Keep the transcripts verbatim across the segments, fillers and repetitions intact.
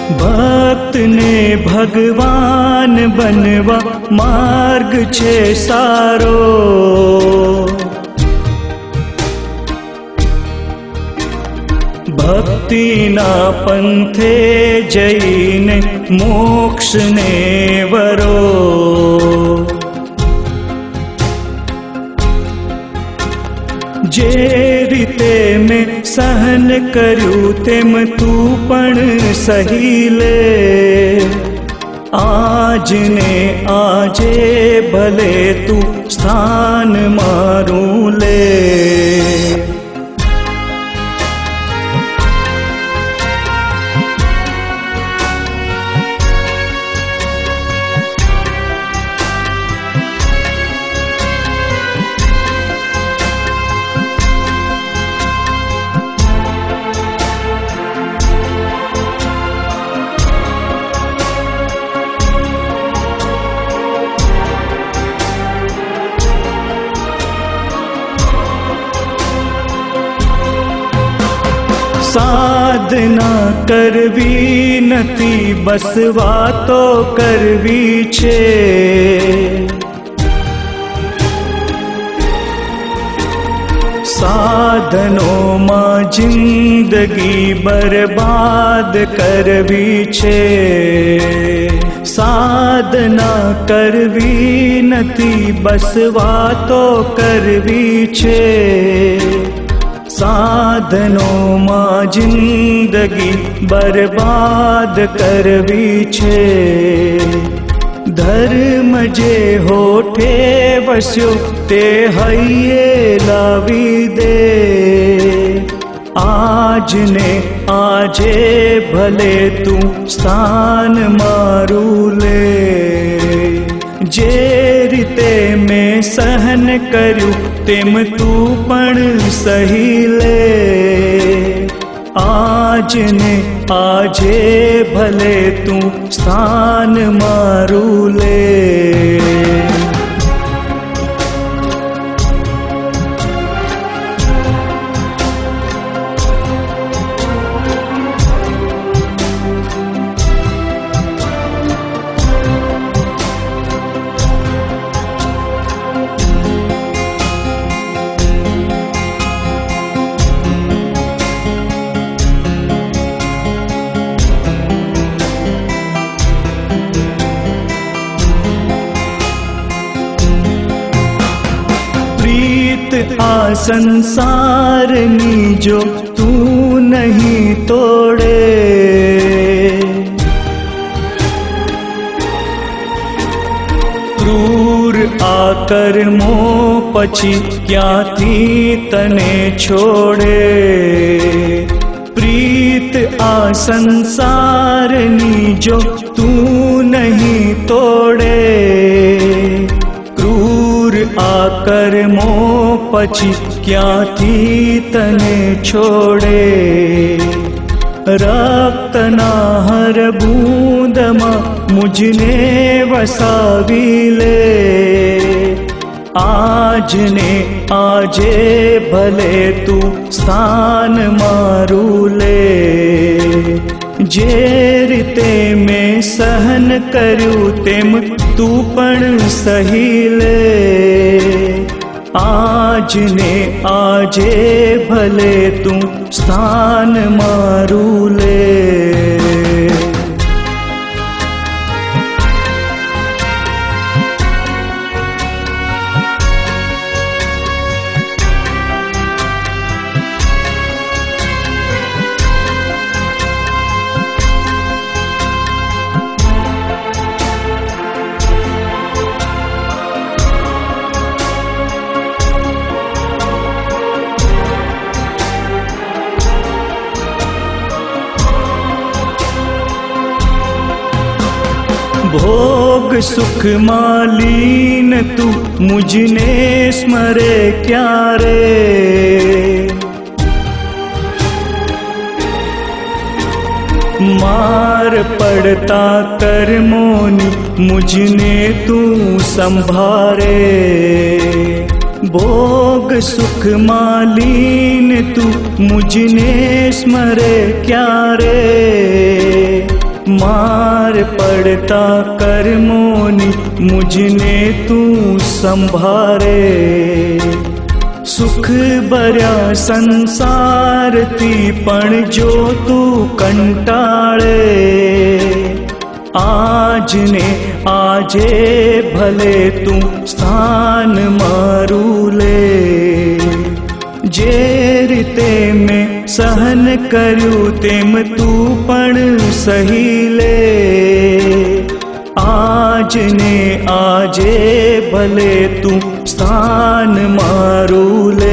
भक्त ने भगवान बनवा मार्ग छे सारो। भक्ति ना पंथे जईने मोक्ष ने वरो। जे रीते में सहन कर्यु तेम तू पण सही ले। आज ने आजे भले तू स्थान मारू ले। साधना करवी नती बस वातो करवी छे। साधनों मां जिंदगी बर्बाद करवी छे। साधना करवी नती बस वातो करवी छे। साधनों मां जिंदगी बर्बाद करवी छे। धर्म जे होठे वस्यो ते हइये लावी दे। आज ने आजे भले तू स्थान मारू ले। जे रीते में सहन कर्यु तेम तू पण सही ले। आज ने आजे भले तू स्थान मारू ले। आ संसार नी जो तू नहीं तोड़े। क्रूर आकर्मो पछी क्यांथी तने छोड़े। प्रीत आ संसार नी जो तू नहीं तोड़े। आकर्मो पछी क्यांथी तने छोड़े। रक्तना हर बूंदमा मुझने वसावी ले। आज ने आजे भले तू स्थान मारू ले। जे रीते में सहन कर्यु तेम तू पण सही ले। आज ने आजे भले तू स्थान मारू ले। भोग सुख मालीन तू मुझने स्मरे क्यारे। मार पड़ता कर्मोनी मुझने तू संभारे। भोग सुख मालीन तू मुझने स्मरे क्यारे। मार पड़ता कर्मोनी मुझने तू संभारे। सुख भर्या संसार थी पण जो तू कंटाळे। आज ने आजे भले तू स्थान मारू ले। जे रीते में सहन कर्यु तेम तू पण सही ले। आज ने आजे भले तू स्थान मारू ले।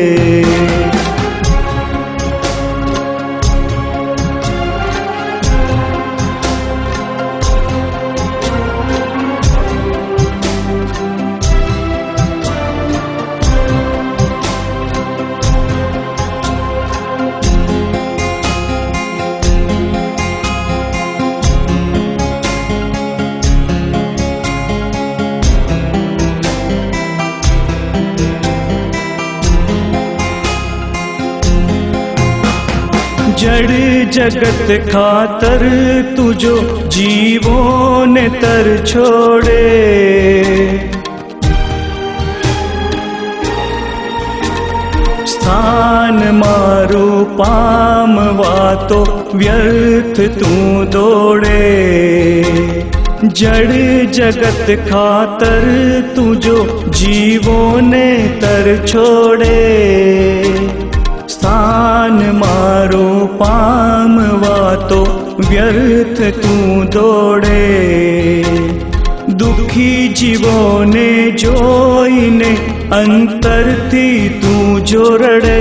जड़ जगत खातर तुझो जीवों ने तर छोड़े। स्थान मारो पामवा तो व्यर्थ तू दौड़े। जड़ जगत खातर तुझो जीवों ने तर छोड़े। स्थान मारो पामवा तो व्यर्थ तू दौड़े। दुखी जीवों ने जोईने अंतर थी तू जोड़े।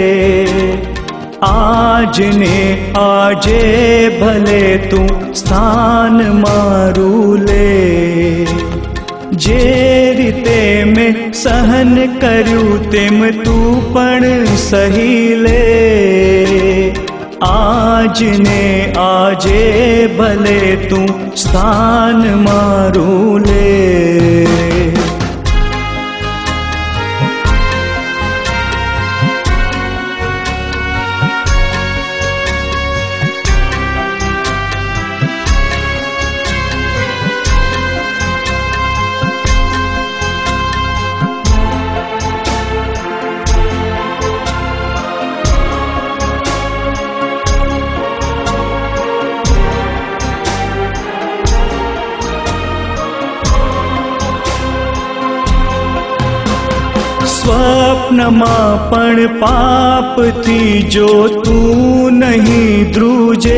आज ने आजे भले तू स्थान मारू ले। जे रीते में सहन कर्यु तेम तू पण सही ले। आज ने आजे भले तू स्थान मारू ले। स्वप्नमा पण पाप थी जो तू नहीं द्रुजे।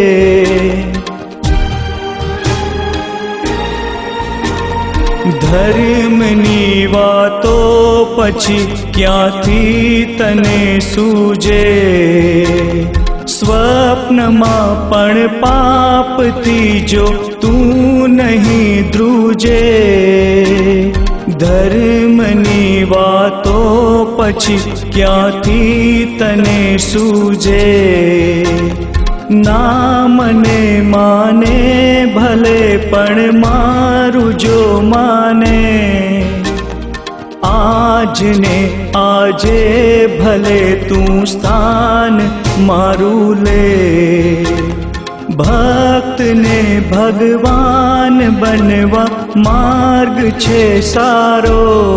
धर्मनी वातो पछी क्यांथी तने सूझे। स्वप्नमा पण पाप थी जो तू नहीं द्रुजे। धर्मनी वातो पछी क्यांथी तने सूझे। नाम ने माने भले पण मारू जो माने। आज ने आजे भले तू स्थान मारू ले। भक्त ने भगवान बनवा मार्ग छे सारो।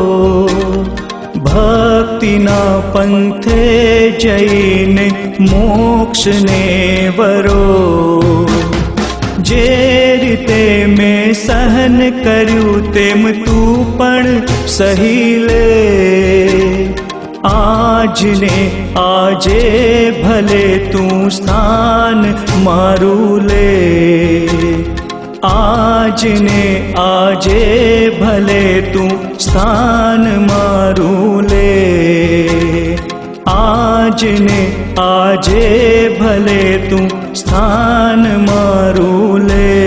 भक्ति ना पंथे जईने मोक्ष ने वरो। जे रीते में सहन कर्यु तेम तू पण सही ले। आज ने आजे भले तू स्थान मारू ले। आज ने आजे भले तू स्थान मारू ले। आज ने आजे भले तू स्थान मारू ले।